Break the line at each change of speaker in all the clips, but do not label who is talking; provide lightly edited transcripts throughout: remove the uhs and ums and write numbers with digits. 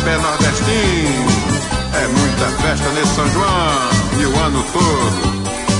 pé nordestino. É muita festa nesse São João e o ano todo.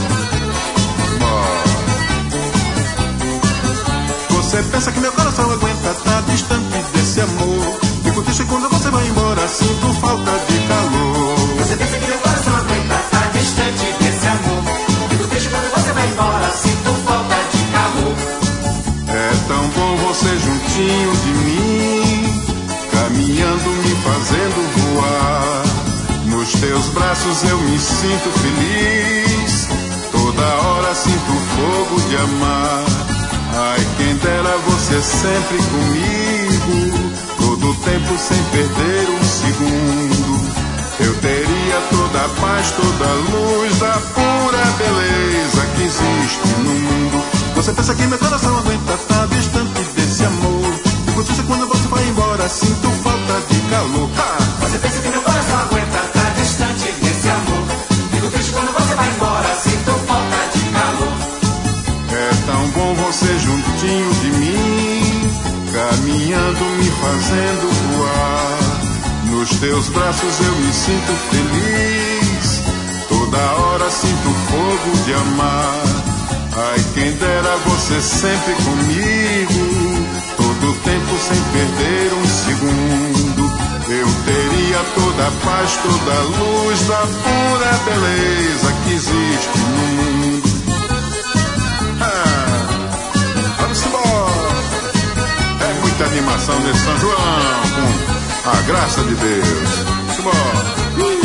Você pensa que meu coração aguenta tá distante desse amor. Fico triste quando você vai embora, sinto falta de calor.
Você pensa que meu coração aguenta tá distante desse amor. Fico triste quando você vai embora, sinto falta de calor.
É tão bom você juntinho de mim, caminhando, me fazendo voar. Nos teus braços eu me sinto feliz, toda hora sinto fogo de amar. Ai, quem dera você sempre comigo, todo tempo sem perder um segundo. Eu teria toda a paz, toda a luz da pura beleza que existe no mundo. Você pensa que meu coração aguenta tá distante desse amor. Fico triste quando você vai embora, sinto falta de calor.
Você pensa que meu coração aguenta tá distante desse amor. Fico triste quando você vai embora, sinto falta de calor.
É tão bom você juntinho de mim, caminhando, me fazendo voar. Nos teus braços eu me sinto feliz, toda hora sinto fogo de amar. Ai, quem dera você sempre comigo, todo tempo sem perder um segundo. Eu teria toda a paz, toda a luz da pura beleza que existe no mundo. Vamos embora. É muita animação nesse São João, com a graça de Deus. Vamos embora.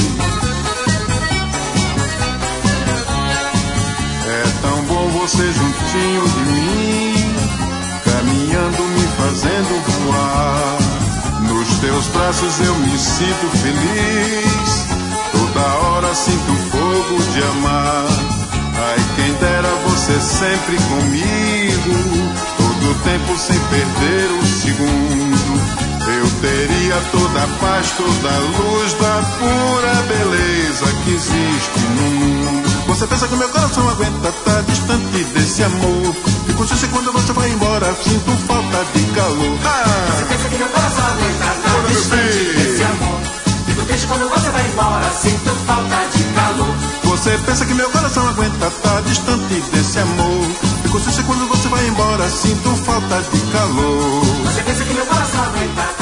É tão bom você juntinho de mim, caminhando, me fazendo voar. Nos teus braços eu me sinto feliz, toda hora sinto fogo de amar. Ai, quem dera você sempre comigo, todo tempo sem perder um segundo. Eu teria toda a paz, toda a luz da pura beleza que existe no mundo. Você pensa que meu coração aguenta tá distante desse amor. Fico triste quando você vai embora, sinto falta de calor.
Você pensa que meu coração aguenta tá distante desse amor. Fico triste quando você vai embora, sinto falta de calor.
Você pensa que meu coração aguenta tá distante desse amor. Fico triste quando você vai embora, sinto falta de calor.
Você pensa que meu coração aguenta